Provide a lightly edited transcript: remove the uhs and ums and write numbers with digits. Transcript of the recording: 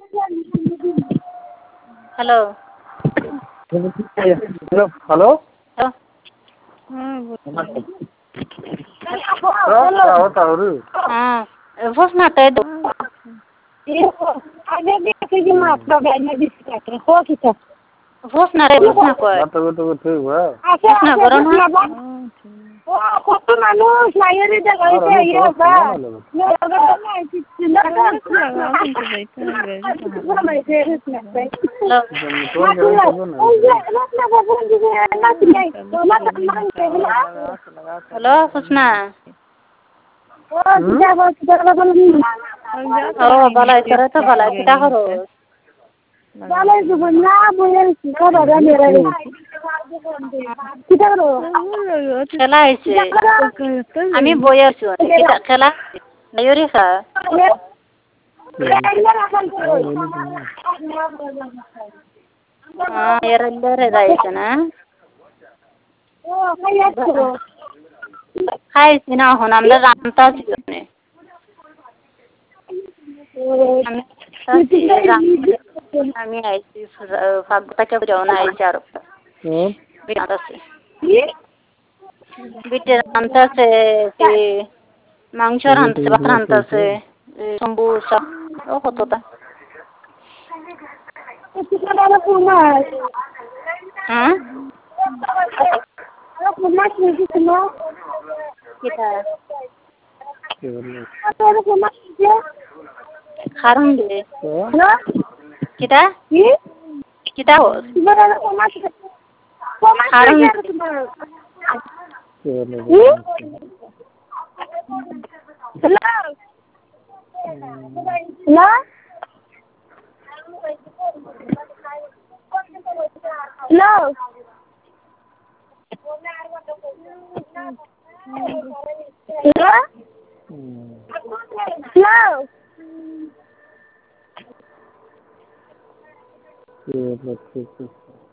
Hello hello हाँ voz matando voz na red voz na कोई voz na corona hello Sushma हो भलाइ तर त भलाइ किता करो খেলা হৈছে আমি বই আছো খেলা নাইৰি খা এরে যাইছে না খাইছি না হন আমরা রামতা ছিল আমি আইছি ফাগটাকে যাওনা আইছি আর বিনাতাছে বিটে রামতাছে কি মাংস রামতাছে ভাত রামতাছে সমবুসা ও কতটা হ্যাঁ কিটা খারুন দে কিটা কিটা হস খারুন Hello.